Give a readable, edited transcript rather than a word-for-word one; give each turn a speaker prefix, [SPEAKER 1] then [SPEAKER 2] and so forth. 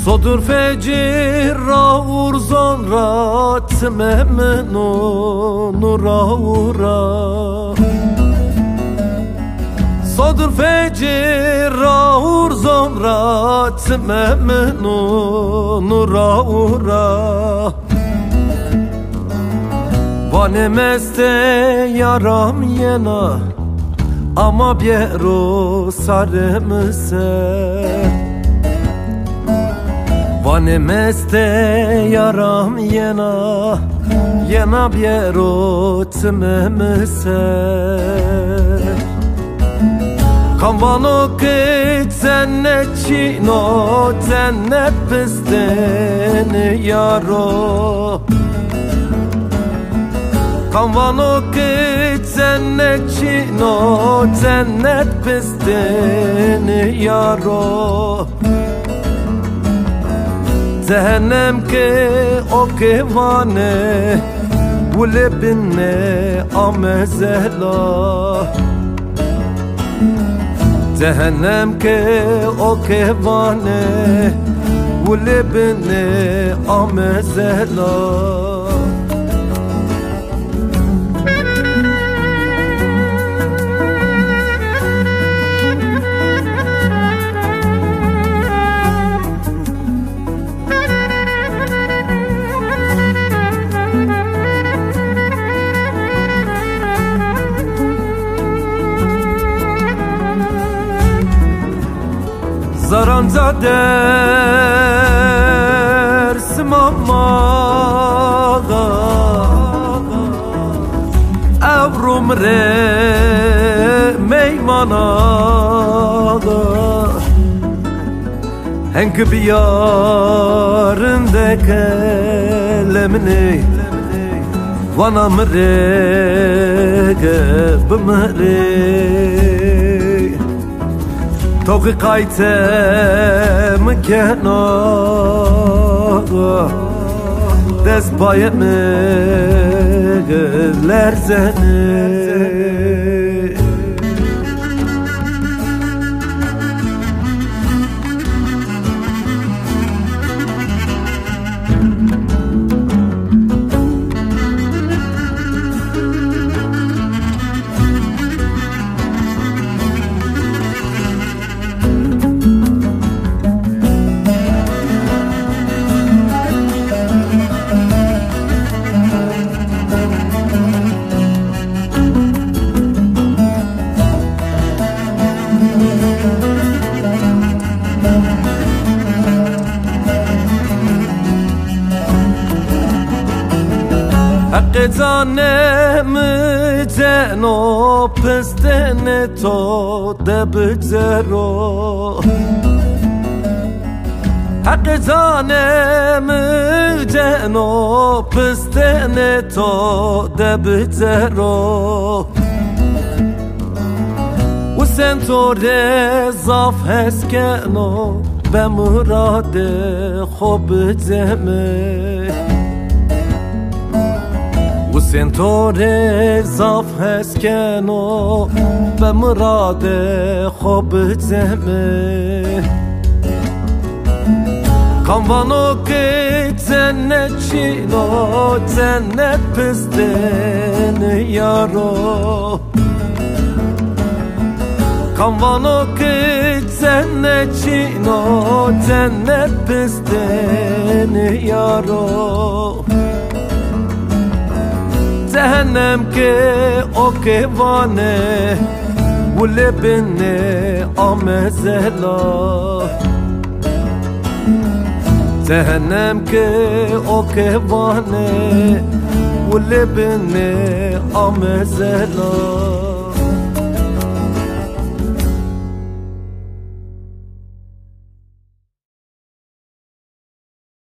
[SPEAKER 1] صدر فجر را ورزان را تممنون را ورا صدر فجر را ورزان را تممنون را ورا وانمست yaram yena ama biero sarımse Vanemeste yaram yena yena biero tmemse Kanvano kit cennet çino cennet pisten yaro Kanvano kit cennet çino cennet pisten yaro Cehennem ke o kevane bu lebinne amezela Cehennem ke o kevane bu lebinne amezela Zaranca dersim amada Evrum re meymanada Henk biyarında kelemni Vana mrege bimre Toki kayte mekena Dez bayet me lerzene Hakkı canem ceno pestene to debcero Hakkı canem ceno pestene to debcero U sentore zaf heskeno be murade khob ceme U sentore zaf heskeno be murade khob ceme Kanvano ke cennet çino cennet pisten yaro Kanvano ke cennet çino cennet pisten yaro Cehennem ke o kevane bu lebinne amezela Cehennem ke o kevane bu lebinne amezela